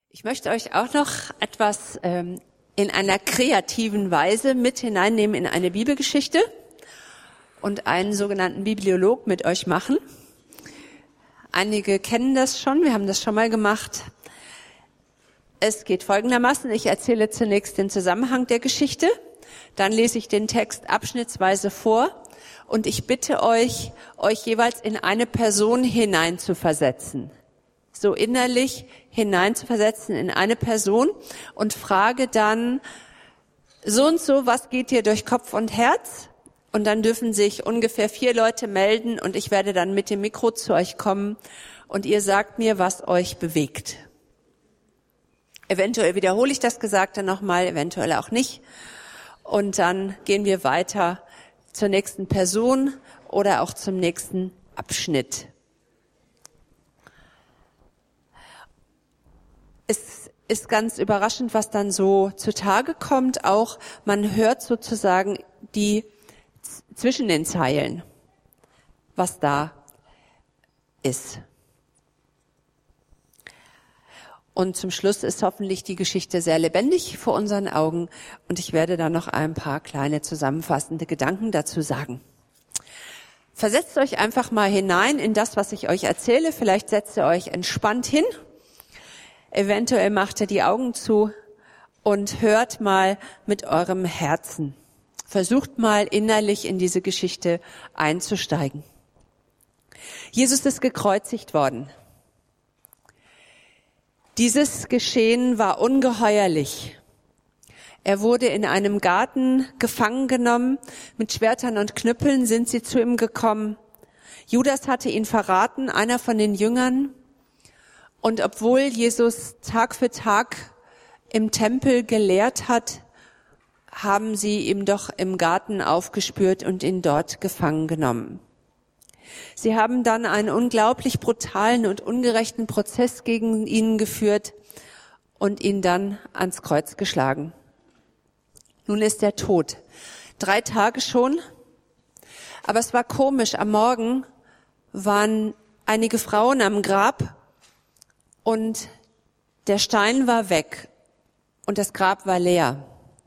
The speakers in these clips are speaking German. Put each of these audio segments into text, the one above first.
Ich möchte euch auch noch etwas in einer kreativen Weise mit hineinnehmen in eine Bibelgeschichte und einen sogenannten Bibliolog mit euch machen. Einige kennen das schon, wir haben das schon mal gemacht. Es geht folgendermaßen: Ich erzähle zunächst den Zusammenhang der Geschichte, dann lese ich den Text abschnittsweise vor und ich bitte euch jeweils in eine Person hineinzuversetzen. So innerlich hineinzuversetzen in eine Person und frage dann so und so, was geht dir durch Kopf und Herz? Und dann dürfen sich ungefähr 4 Leute melden und ich werde dann mit dem Mikro zu euch kommen und ihr sagt mir, was euch bewegt. Eventuell wiederhole ich das Gesagte nochmal, eventuell auch nicht. Und dann gehen wir weiter zur nächsten Person oder auch zum nächsten Abschnitt. Es ist ganz überraschend, was dann so zutage kommt. Auch man hört sozusagen die zwischen den Zeilen, was da ist. Und zum Schluss ist hoffentlich die Geschichte sehr lebendig vor unseren Augen. Und ich werde dann noch ein paar kleine zusammenfassende Gedanken dazu sagen. Versetzt euch einfach mal hinein in das, was ich euch erzähle. Vielleicht setzt ihr euch entspannt hin. Eventuell macht ihr die Augen zu und hört mal mit eurem Herzen. Versucht mal innerlich in diese Geschichte einzusteigen. Jesus ist gekreuzigt worden. Dieses Geschehen war ungeheuerlich. Er wurde in einem Garten gefangen genommen. Mit Schwertern und Knüppeln sind sie zu ihm gekommen. Judas hatte ihn verraten, einer von den Jüngern. Und obwohl Jesus Tag für Tag im Tempel gelehrt hat, haben sie ihm doch im Garten aufgespürt und ihn dort gefangen genommen. Sie haben dann einen unglaublich brutalen und ungerechten Prozess gegen ihn geführt und ihn dann ans Kreuz geschlagen. Nun ist er tot. 3 Tage schon. Aber es war komisch. Am Morgen waren einige Frauen am Grab und der Stein war weg und das Grab war leer.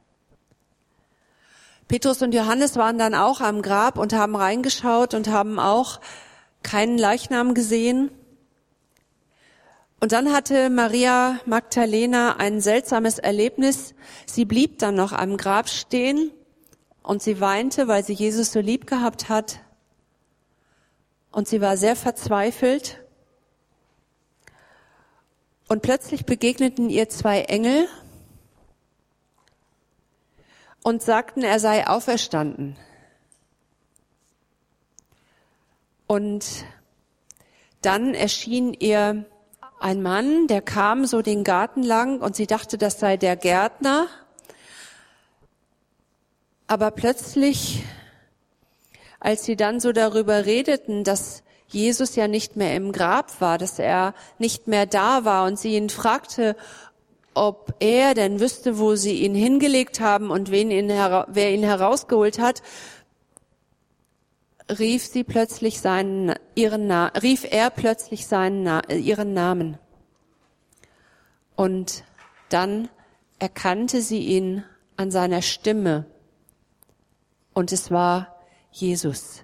Petrus und Johannes waren dann auch am Grab und haben reingeschaut und haben auch keinen Leichnam gesehen. Und dann hatte Maria Magdalena ein seltsames Erlebnis. Sie blieb dann noch am Grab stehen und sie weinte, weil sie Jesus so lieb gehabt hat. Und sie war sehr verzweifelt. Und plötzlich begegneten ihr 2 Engel und sagten, er sei auferstanden. Und dann erschien ihr ein Mann, der kam so den Garten lang und sie dachte, das sei der Gärtner. Aber plötzlich, als sie dann so darüber redeten, dass Jesus ja nicht mehr im Grab war, dass er nicht mehr da war und sie ihn fragte, ob er denn wüsste, wo sie ihn hingelegt haben und wer ihn herausgeholt hat, rief er plötzlich ihren Namen. Und dann erkannte sie ihn an seiner Stimme. Und es war Jesus.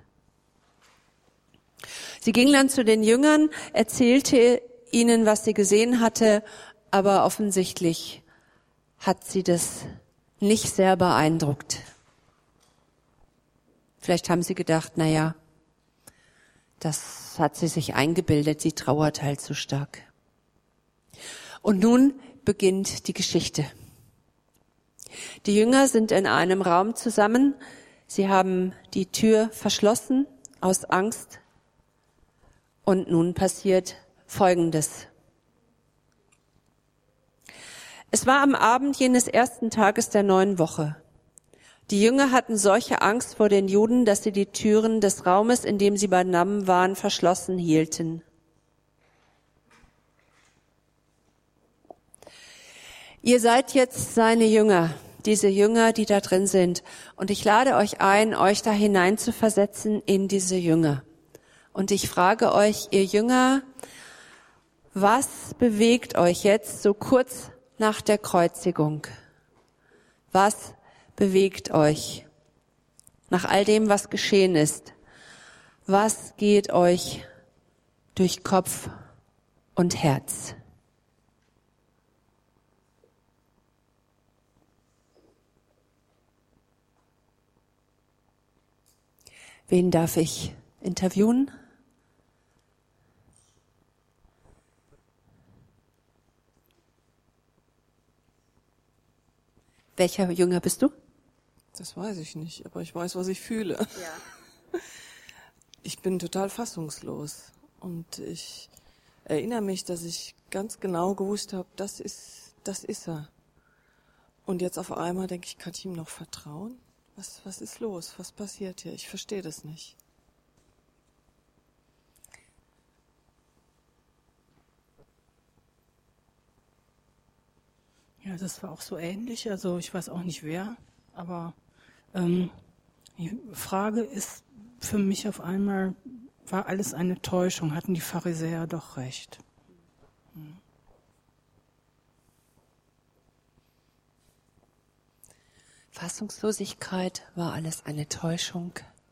Sie ging dann zu den Jüngern, erzählte ihnen, was sie gesehen hatte, aber offensichtlich hat sie das nicht sehr beeindruckt. Vielleicht haben sie gedacht, naja, das hat sie sich eingebildet, sie trauert halt so stark. Und nun beginnt die Geschichte. Die Jünger sind in einem Raum zusammen. Sie haben die Tür verschlossen aus Angst. Und nun passiert Folgendes. Es war am Abend jenes ersten Tages der 9. Woche. Die Jünger hatten solche Angst vor den Juden, dass sie die Türen des Raumes, in dem sie beisammen waren, verschlossen hielten. Ihr seid jetzt seine Jünger, diese Jünger, die da drin sind. Und ich lade euch ein, euch da hineinzuversetzen in diese Jünger. Und ich frage euch, ihr Jünger, Was bewegt euch jetzt so kurz nach der Kreuzigung? Was bewegt euch nach all dem, was geschehen ist? Was geht euch durch Kopf und Herz? Wen darf ich interviewen? Welcher Jünger bist du? Das weiß ich nicht, aber ich weiß, was ich fühle. Ja. Ich bin total fassungslos und ich erinnere mich, dass ich ganz genau gewusst habe, das ist er. Und jetzt auf einmal denke ich, kann ich ihm noch vertrauen? Was ist los? Was passiert hier? Ich verstehe das nicht. Ja, das war auch so ähnlich. Also ich weiß auch nicht wer, aber die Frage ist für mich auf einmal, war alles eine Täuschung? Hatten die Pharisäer doch recht? Fassungslosigkeit, war alles eine Täuschung?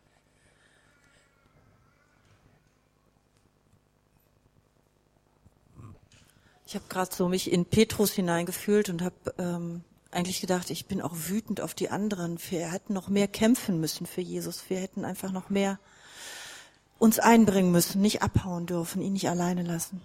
Ich habe gerade so mich in Petrus hineingefühlt und habe eigentlich gedacht, ich bin auch wütend auf die anderen. Wir hätten noch mehr kämpfen müssen für Jesus. Wir hätten einfach noch mehr uns einbringen müssen, nicht abhauen dürfen, ihn nicht alleine lassen.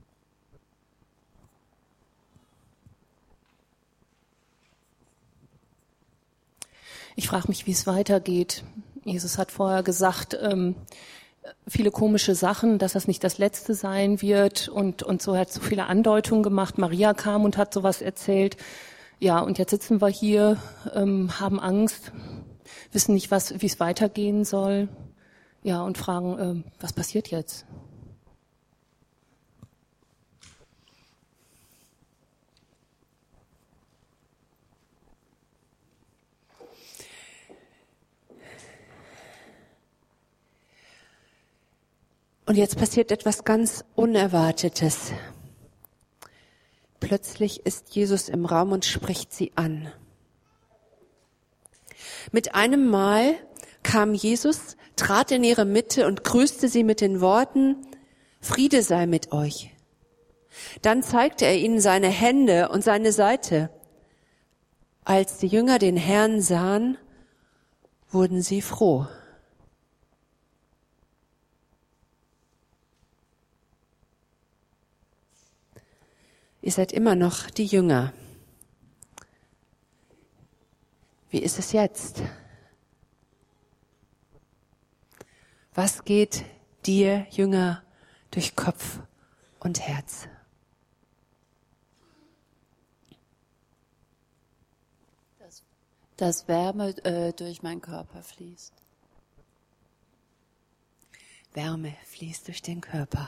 Ich frage mich, wie es weitergeht. Jesus hat vorher gesagt, viele komische Sachen, dass das nicht das Letzte sein wird und so hat so viele Andeutungen gemacht. Maria kam und hat sowas erzählt. Ja, und jetzt sitzen wir hier, haben Angst, wissen nicht, wie es weitergehen soll. Ja, und fragen, was passiert jetzt? Und jetzt passiert etwas ganz Unerwartetes. Plötzlich ist Jesus im Raum und spricht sie an. Mit einem Mal kam Jesus, trat in ihre Mitte und grüßte sie mit den Worten, Friede sei mit euch. Dann zeigte er ihnen seine Hände und seine Seite. Als die Jünger den Herrn sahen, wurden sie froh. Ihr seid immer noch die Jünger. Wie ist es jetzt? Was geht dir, Jünger, durch Kopf und Herz? Dass Wärme durch meinen Körper fließt. Wärme fließt durch den Körper.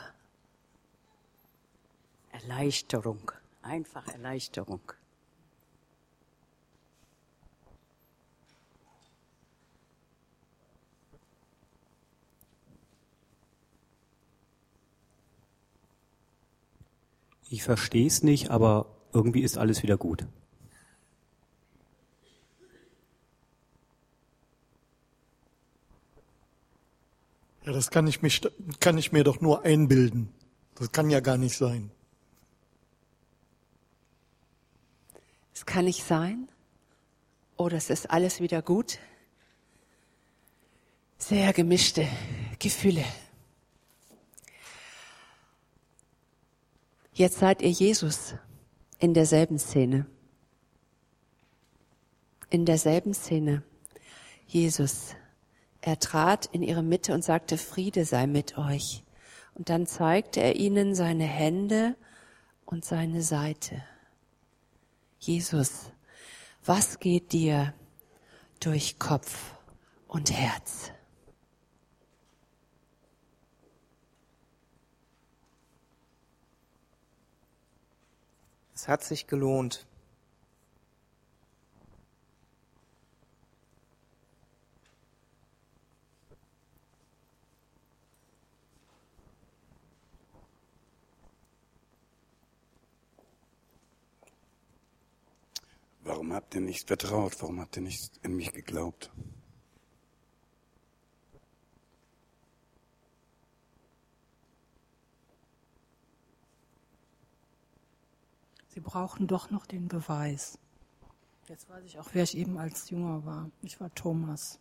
Erleichterung, einfach Erleichterung. Ich verstehe es nicht, aber irgendwie ist alles wieder gut. Ja, das kann ich mir doch nur einbilden. Das kann ja gar nicht sein. Es kann nicht sein. Oder es ist alles wieder gut. Sehr gemischte Gefühle. Jetzt seid ihr Jesus in derselben Szene. In derselben Szene. Jesus, er trat in ihre Mitte und sagte, Friede sei mit euch. Und dann zeigte er ihnen seine Hände und seine Seite. Jesus, was geht dir durch Kopf und Herz? Es hat sich gelohnt. Warum habt ihr nicht vertraut? Warum habt ihr nicht in mich geglaubt? Sie brauchen doch noch den Beweis. Jetzt weiß ich auch, wer ich eben als Jünger war. Ich war Thomas.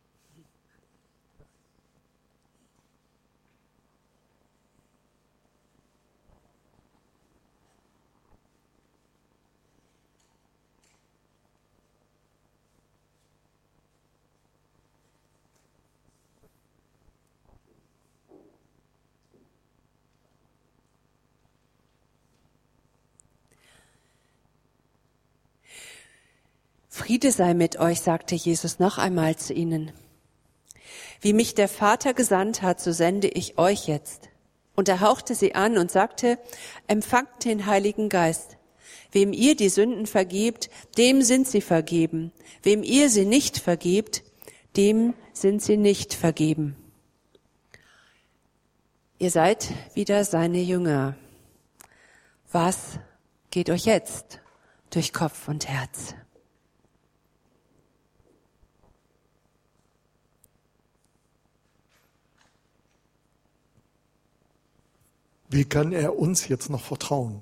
Friede sei mit euch, sagte Jesus noch einmal zu ihnen. Wie mich der Vater gesandt hat, so sende ich euch jetzt. Und er hauchte sie an und sagte, empfangt den Heiligen Geist. Wem ihr die Sünden vergebt, dem sind sie vergeben. Wem ihr sie nicht vergebt, dem sind sie nicht vergeben. Ihr seid wieder seine Jünger. Was geht euch jetzt durch Kopf und Herz? Wie kann er uns jetzt noch vertrauen?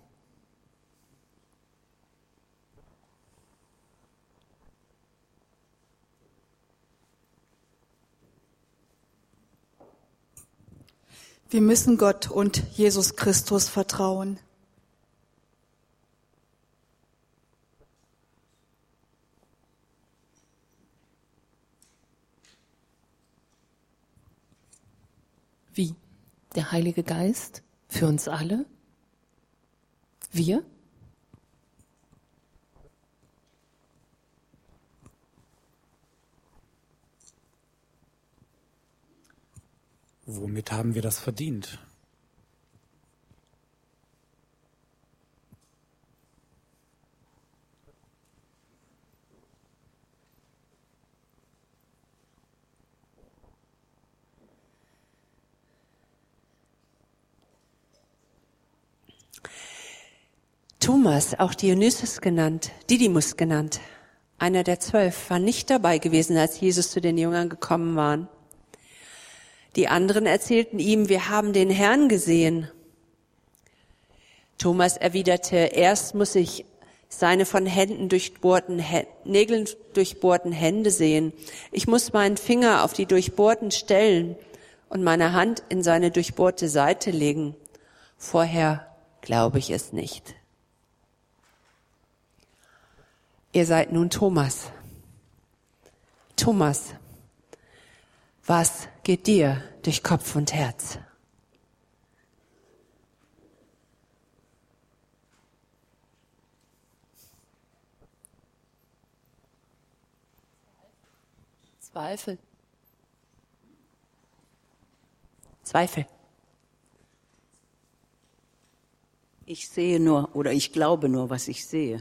Wir müssen Gott und Jesus Christus vertrauen. Wie? Der Heilige Geist? Für uns alle? Wir? Womit haben wir das verdient? Thomas, auch Dionysius genannt, Didymus genannt, einer der 12, war nicht dabei gewesen, als Jesus zu den Jüngern gekommen war. Die anderen erzählten ihm, wir haben den Herrn gesehen. Thomas erwiderte, erst muss ich seine von Nägeln durchbohrten Hände sehen. Ich muss meinen Finger auf die durchbohrten Stellen und meine Hand in seine durchbohrte Seite legen. Vorher glaube ich es nicht. Ihr seid nun Thomas. Thomas, was geht dir durch Kopf und Herz? Zweifel. Zweifel. Ich sehe nur oder ich glaube nur, was ich sehe.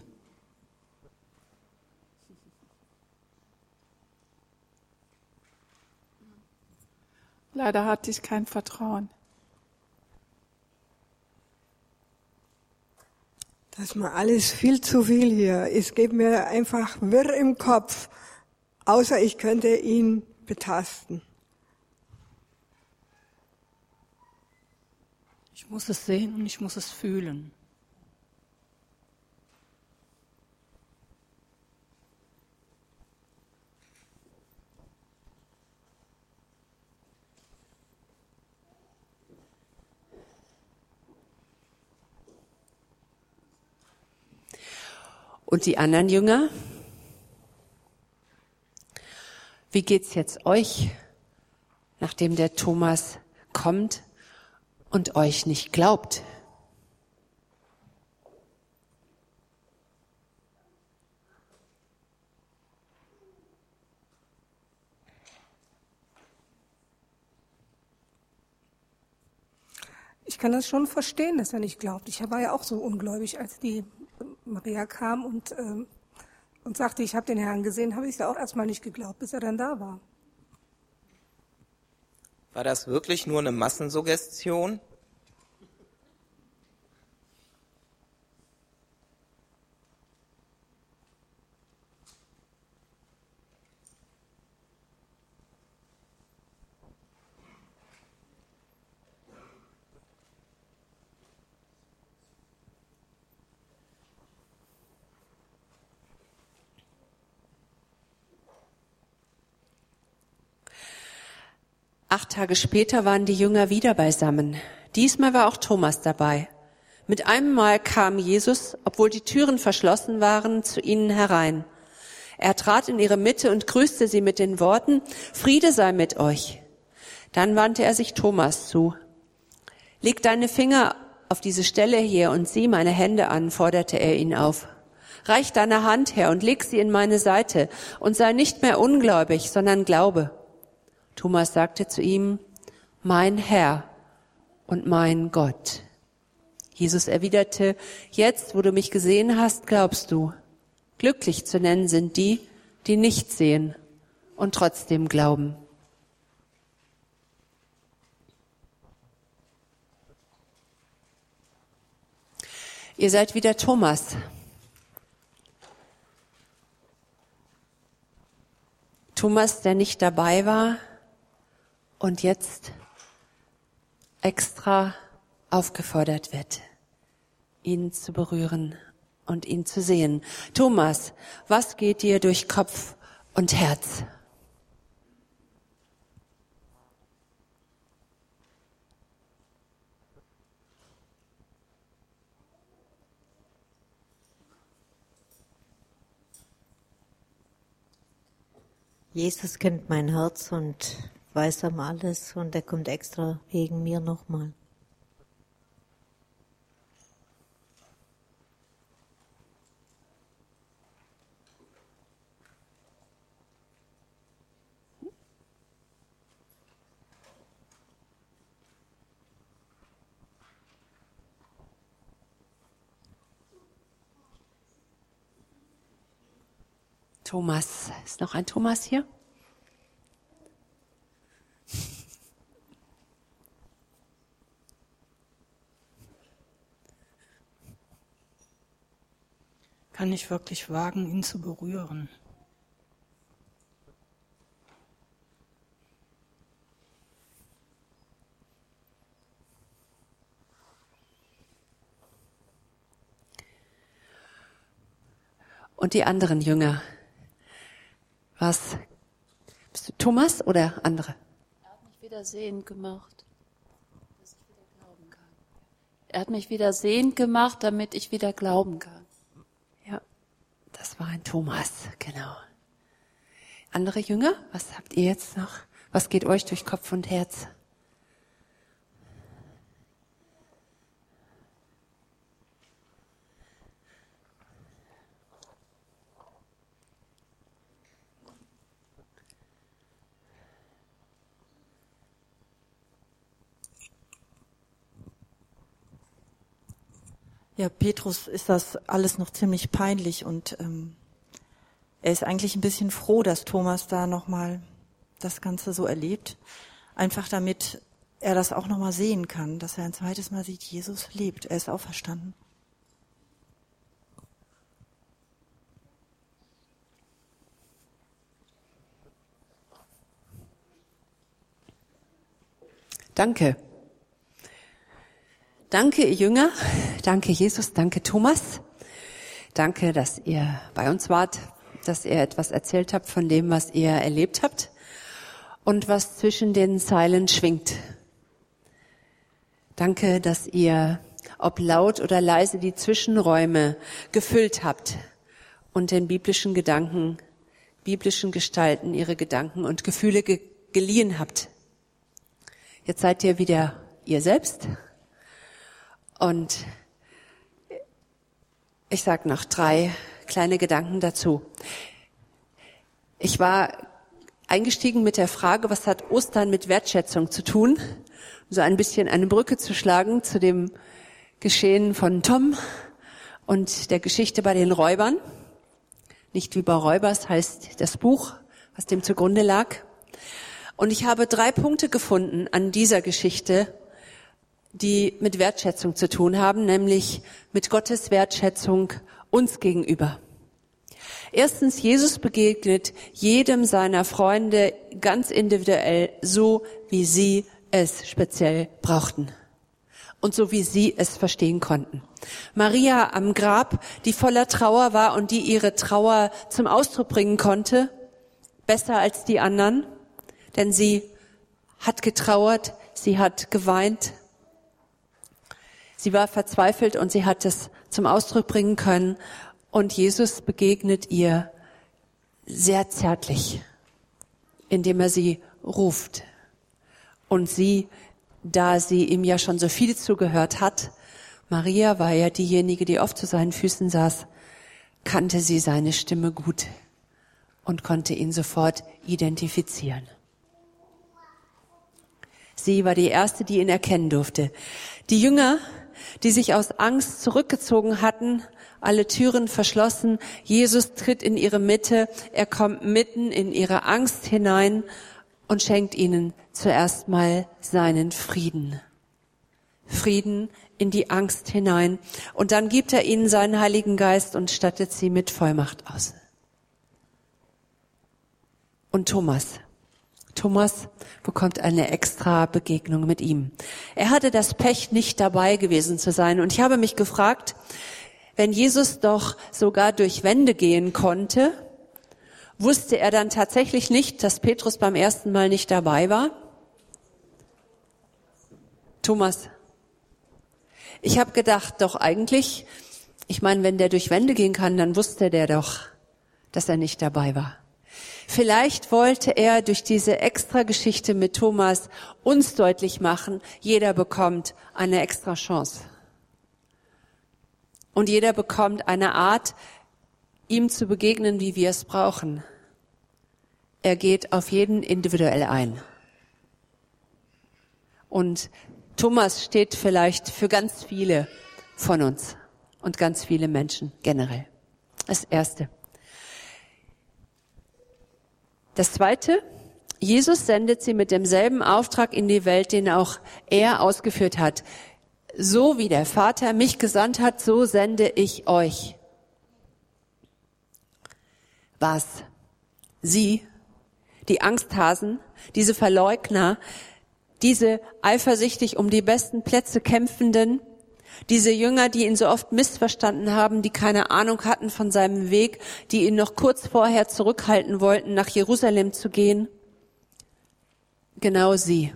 Leider hatte ich kein Vertrauen. Das ist mir alles viel zu viel hier. Es geht mir einfach wirr im Kopf, außer ich könnte ihn betasten. Ich muss es sehen und ich muss es fühlen. Und die anderen Jünger? Wie geht's jetzt euch, nachdem der Thomas kommt und euch nicht glaubt? Ich kann das schon verstehen, dass er nicht glaubt. Ich war ja auch so ungläubig, als die Maria kam und sagte, ich habe den Herrn gesehen, habe ich ja auch erstmal nicht geglaubt, bis er dann da war. War das wirklich nur eine Massensuggestion? 8 Tage später waren die Jünger wieder beisammen. Diesmal war auch Thomas dabei. Mit einem Mal kam Jesus, obwohl die Türen verschlossen waren, zu ihnen herein. Er trat in ihre Mitte und grüßte sie mit den Worten, Friede sei mit euch. Dann wandte er sich Thomas zu. Leg deine Finger auf diese Stelle hier und sieh meine Hände an, forderte er ihn auf. Reich deine Hand her und leg sie in meine Seite und sei nicht mehr ungläubig, sondern glaube. Thomas sagte zu ihm, mein Herr und mein Gott. Jesus erwiderte, jetzt, wo du mich gesehen hast, glaubst du. Glücklich zu nennen sind die, die nicht sehen und trotzdem glauben. Ihr seid wieder Thomas. Thomas, der nicht dabei war und jetzt extra aufgefordert wird, ihn zu berühren und ihn zu sehen. Thomas, was geht dir durch Kopf und Herz? Jesus kennt mein Herz und weiß um alles und er kommt extra wegen mir nochmal. Thomas. Ist noch ein Thomas hier? Kann ich wirklich wagen, ihn zu berühren? Und die anderen Jünger? Was? Bist du Thomas oder andere? Er hat mich wieder sehend gemacht, dass ich wieder glauben kann. Er hat mich wieder sehend gemacht, damit ich wieder glauben kann. Ja, das war ein Thomas, genau. Andere Jünger, was habt ihr jetzt noch? Was geht euch durch Kopf und Herz? Ja, Petrus ist das alles noch ziemlich peinlich und er ist eigentlich ein bisschen froh, dass Thomas da nochmal das Ganze so erlebt. Einfach damit er das auch nochmal sehen kann, dass er ein zweites Mal sieht, Jesus lebt, er ist auferstanden. Danke. Danke, ihr Jünger. Danke, Jesus. Danke, Thomas. Danke, dass ihr bei uns wart, dass ihr etwas erzählt habt von dem, was ihr erlebt habt und was zwischen den Zeilen schwingt. Danke, dass ihr, ob laut oder leise, die Zwischenräume gefüllt habt und den biblischen Gedanken, biblischen Gestalten ihre Gedanken und Gefühle geliehen habt. Jetzt seid ihr wieder ihr selbst. Und ich sage noch 3 kleine Gedanken dazu. Ich war eingestiegen mit der Frage, was hat Ostern mit Wertschätzung zu tun? So ein bisschen eine Brücke zu schlagen zu dem Geschehen von Tom und der Geschichte bei den Räubern. Nicht wie bei Räubers heißt das Buch, was dem zugrunde lag. Und ich habe 3 Punkte gefunden an dieser Geschichte, die mit Wertschätzung zu tun haben, nämlich mit Gottes Wertschätzung uns gegenüber. Erstens, Jesus begegnet jedem seiner Freunde ganz individuell, so wie sie es speziell brauchten und so wie sie es verstehen konnten. Maria am Grab, die voller Trauer war und die ihre Trauer zum Ausdruck bringen konnte, besser als die anderen, denn sie hat getrauert, sie hat geweint. Sie war verzweifelt und sie hat es zum Ausdruck bringen können. Und Jesus begegnet ihr sehr zärtlich, indem er sie ruft. Und sie, da sie ihm ja schon so viel zugehört hat, Maria war ja diejenige, die oft zu seinen Füßen saß, kannte sie seine Stimme gut und konnte ihn sofort identifizieren. Sie war die Erste, die ihn erkennen durfte. Die Jünger, die sich aus Angst zurückgezogen hatten, alle Türen verschlossen, Jesus tritt in ihre Mitte, er kommt mitten in ihre Angst hinein und schenkt ihnen zuerst mal seinen Frieden. Frieden in die Angst hinein. Und dann gibt er ihnen seinen Heiligen Geist und stattet sie mit Vollmacht aus. Und Thomas bekommt eine extra Begegnung mit ihm. Er hatte das Pech, nicht dabei gewesen zu sein. Und ich habe mich gefragt, wenn Jesus doch sogar durch Wände gehen konnte, wusste er dann tatsächlich nicht, dass Petrus beim ersten Mal nicht dabei war? Thomas. Ich habe gedacht, doch eigentlich, ich meine, wenn der durch Wände gehen kann, dann wusste der doch, dass er nicht dabei war. Vielleicht wollte er durch diese extra Geschichte mit Thomas uns deutlich machen, jeder bekommt eine extra Chance. Und jeder bekommt eine Art, ihm zu begegnen, wie wir es brauchen. Er geht auf jeden individuell ein. Und Thomas steht vielleicht für ganz viele von uns und ganz viele Menschen generell. Das Erste. Das Zweite, Jesus sendet sie mit demselben Auftrag in die Welt, den auch er ausgeführt hat. So wie der Vater mich gesandt hat, so sende ich euch. Was? Sie, die Angsthasen, diese Verleugner, diese eifersüchtig um die besten Plätze kämpfenden, diese Jünger, die ihn so oft missverstanden haben, die keine Ahnung hatten von seinem Weg, die ihn noch kurz vorher zurückhalten wollten, nach Jerusalem zu gehen. Genau sie.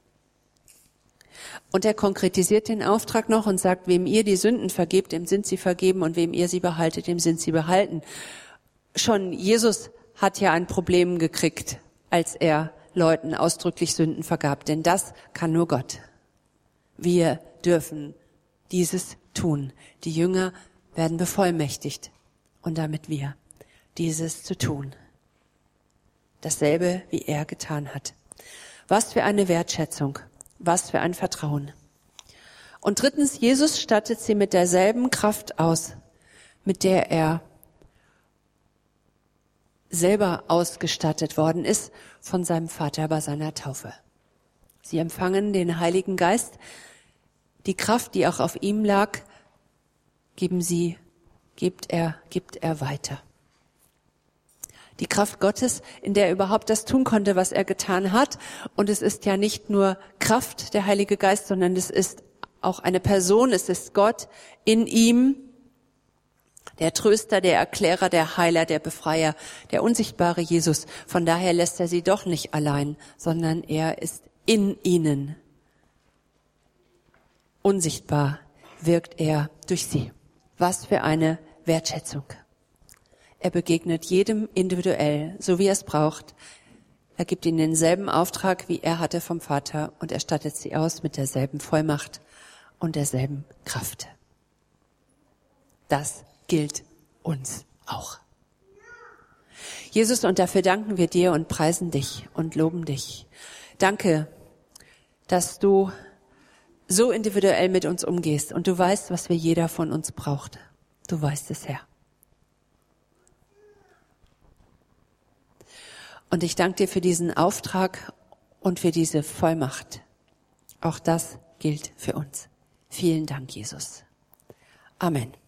Und er konkretisiert den Auftrag noch und sagt, wem ihr die Sünden vergebt, dem sind sie vergeben, und wem ihr sie behaltet, dem sind sie behalten. Schon Jesus hat ja ein Problem gekriegt, als er Leuten ausdrücklich Sünden vergab, denn das kann nur Gott. Wir dürfen dieses tun. Die Jünger werden bevollmächtigt und damit wir, dieses zu tun. Dasselbe, wie er getan hat. Was für eine Wertschätzung, was für ein Vertrauen. Und drittens, Jesus stattet sie mit derselben Kraft aus, mit der er selber ausgestattet worden ist von seinem Vater bei seiner Taufe. Sie empfangen den Heiligen Geist. Die Kraft, die auch auf ihm lag, gibt er weiter. Die Kraft Gottes, in der er überhaupt das tun konnte, was er getan hat. Und es ist ja nicht nur Kraft, der Heilige Geist, sondern es ist auch eine Person, es ist Gott in ihm, der Tröster, der Erklärer, der Heiler, der Befreier, der unsichtbare Jesus. Von daher lässt er sie doch nicht allein, sondern er ist in ihnen. Unsichtbar wirkt er durch sie. Was für eine Wertschätzung. Er begegnet jedem individuell, so wie er es braucht. Er gibt ihnen denselben Auftrag, wie er hatte vom Vater, und er stattet sie aus mit derselben Vollmacht und derselben Kraft. Das gilt uns auch. Jesus, und dafür danken wir dir und preisen dich und loben dich. Danke, dass du so individuell mit uns umgehst und du weißt, was wir jeder von uns braucht. Du weißt es, Herr. Und ich danke dir für diesen Auftrag und für diese Vollmacht. Auch das gilt für uns. Vielen Dank, Jesus. Amen.